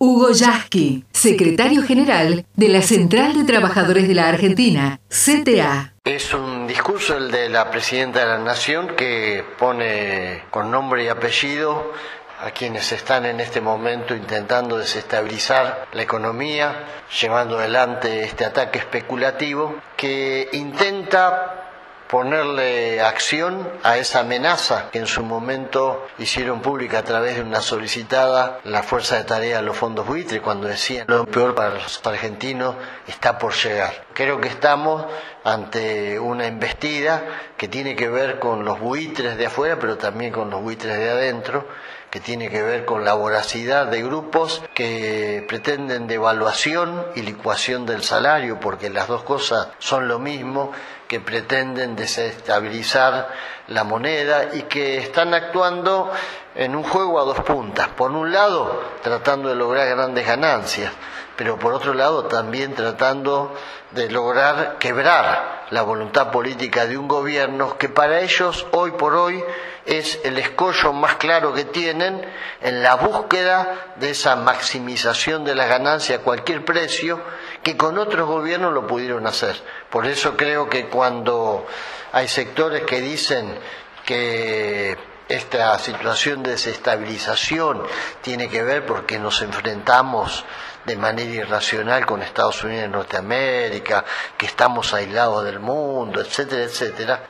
Hugo Yasky, secretario general de la Central de Trabajadores de la Argentina, CTA. Es un discurso el de la Presidenta de la Nación que pone con nombre y apellido a quienes están en este momento intentando desestabilizar la economía, llevando adelante este ataque especulativo que intenta ponerle acción a esa amenaza que en su momento hicieron pública a través de una solicitada la fuerza de tarea de los fondos buitre, cuando decían lo peor para los argentinos está por llegar. Creo que estamos ante una embestida que tiene que ver con los buitres de afuera, pero también con los buitres de adentro, que tiene que ver con la voracidad de grupos que pretenden devaluación y licuación del salario, porque las dos cosas son lo mismo, que pretenden desestabilizar la moneda y que están actuando en un juego a dos puntas. Por un lado, tratando de lograr grandes ganancias, pero por otro lado también tratando de lograr quebrar la voluntad política de un gobierno que para ellos hoy por hoy es el escollo más claro que tienen en la búsqueda de esa maximización de las ganancias a cualquier precio, que con otros gobiernos lo pudieron hacer. Por eso creo que cuando hay sectores que dicen que esta situación de desestabilización tiene que ver porque nos enfrentamos de manera irracional con Estados Unidos de Norteamérica, que estamos aislados del mundo, etcétera, etcétera,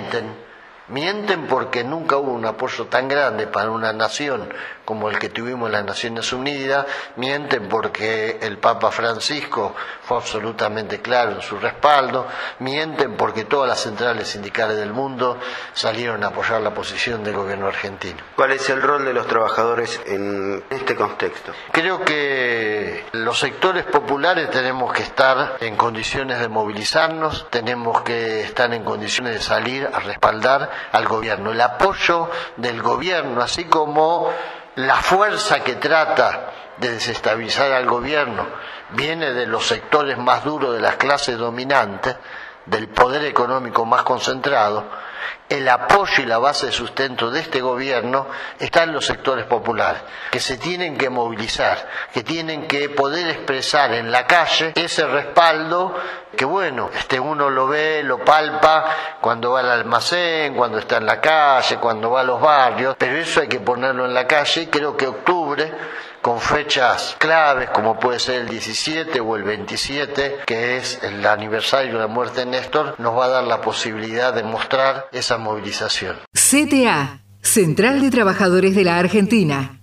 mienten porque nunca hubo un apoyo tan grande para una nación como el que tuvimos en las Naciones Unidas, mienten porque el Papa Francisco fue absolutamente claro en su respaldo, mienten porque todas las centrales sindicales del mundo salieron a apoyar la posición del gobierno argentino. ¿Cuál es el rol de los trabajadores en este contexto? Creo que los sectores populares tenemos que estar en condiciones de movilizarnos, tenemos que estar en condiciones de salir a respaldar al gobierno. El apoyo del gobierno, así como la fuerza que trata de desestabilizar al gobierno, viene de los sectores más duros de las clases dominantes, del poder económico más concentrado. El apoyo y la base de sustento de este gobierno está en los sectores populares, que se tienen que movilizar, que tienen que poder expresar en la calle ese respaldo que uno lo ve, lo palpa cuando va al almacén, cuando está en la calle, cuando va a los barrios, pero eso hay que ponerlo en la calle y creo que octubre, con fechas claves como puede ser el 17 o el 27, que es el aniversario de la muerte de Néstor, nos va a dar la posibilidad de mostrar esa movilización. CTA, Central de Trabajadores de la Argentina.